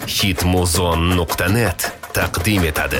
Hitmuzon.net taqdim etadi.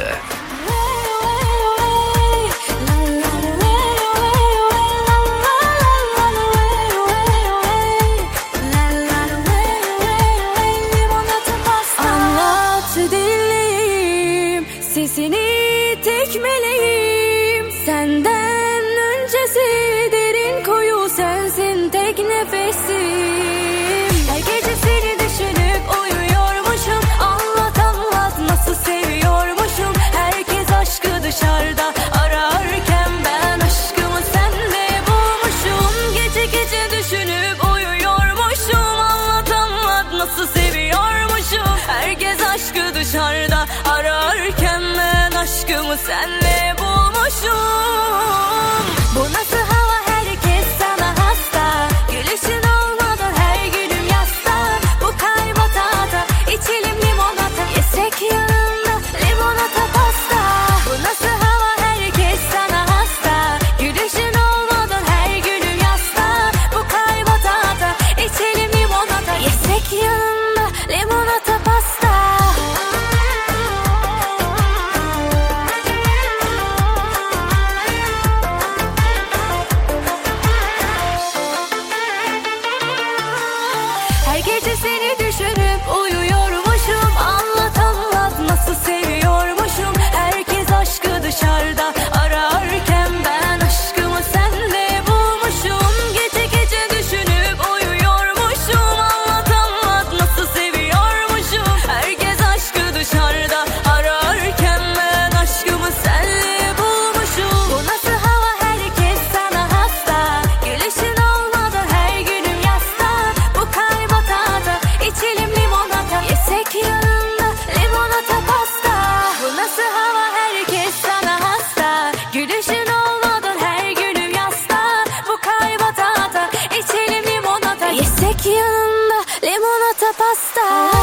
Sesini tekmeleyim, senden öncesi derin koyu sensin tek nefesim. Her gece seni düşünüp uyuyormuşum, anlat nasıl seviyormuşum. Herkes aşkı dışarıda ararken ben aşkımı sende bulmuşum. Gece düşünüp uyuyormuşum, anlat nasıl seviyormuşum. Herkes aşkı dışarıda ararken aşkımı senle bulmuşum. Bu nasıl hava, herkes sana hasta. Gülüşün olmadan her günüm yasta. Bu kalp atata, içelim limonata. Yesek yanında limonata pasta. Bu nasıl hava, herkes sana hasta. Gülüşün olmadan her günüm yasta. Bu kalp atata, içelim limonata. Yesek yanında limonata pasta. Gece seni düşünüp uyuyormuşum, anlat nasıl seviyormuşum. Herkes aşkı dışarıda ararken ben aşkımı senle bulmuşum. Gece düşünüp uyuyormuşum, anlat nasıl seviyormuşum. Herkes aşkı dışarıda ararken ben aşkımı senle bulmuşum. Bu nasıl hava, herkes sana hasta. Gülüşün olmadan her günüm yasta. Bu kalp İçelim limonata, yesek yanında limonata pasta. Bu nasıl hava, herkes sana hasta. Gülüşün olmadan her günüm yasta. Bu kalp atata, içelim limonata. Yesek yanında limonata pasta.